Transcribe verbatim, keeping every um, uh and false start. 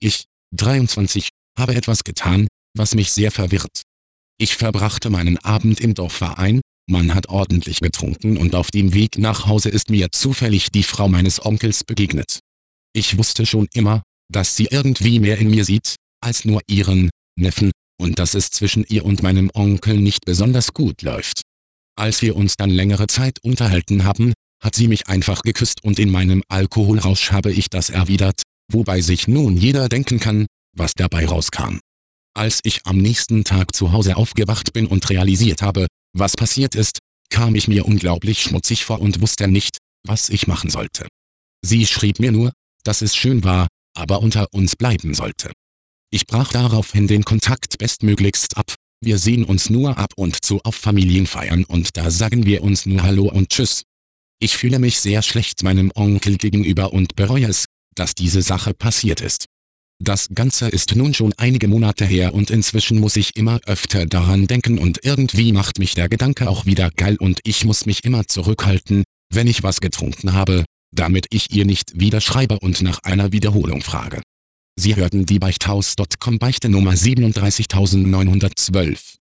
Ich, dreiundzwanzig, habe etwas getan, was mich sehr verwirrt. Ich verbrachte meinen Abend im Dorfverein, man hat ordentlich getrunken und auf dem Weg nach Hause ist mir zufällig die Frau meines Onkels begegnet. Ich wusste schon immer, dass sie irgendwie mehr in mir sieht, als nur ihren Neffen, und dass es zwischen ihr und meinem Onkel nicht besonders gut läuft. Als wir uns dann längere Zeit unterhalten haben, hat sie mich einfach geküsst und in meinem Alkoholrausch habe ich das erwidert, wobei sich nun jeder denken kann, was dabei rauskam. Als ich am nächsten Tag zu Hause aufgewacht bin und realisiert habe, was passiert ist, kam ich mir unglaublich schmutzig vor und wusste nicht, was ich machen sollte. Sie schrieb mir nur, dass es schön war, aber unter uns bleiben sollte. Ich brach daraufhin den Kontakt bestmöglichst ab, wir sehen uns nur ab und zu auf Familienfeiern und da sagen wir uns nur Hallo und Tschüss. Ich fühle mich sehr schlecht meinem Onkel gegenüber und bereue es, dass diese Sache passiert ist. Das Ganze ist nun schon einige Monate her und inzwischen muss ich immer öfter daran denken und irgendwie macht mich der Gedanke auch wieder geil und ich muss mich immer zurückhalten, wenn ich was getrunken habe, damit ich ihr nicht wieder schreibe und nach einer Wiederholung frage. Sie hörten die Beichthaus Punkt com Beichte Nummer siebenunddreißigtausendneunhundertzwölf.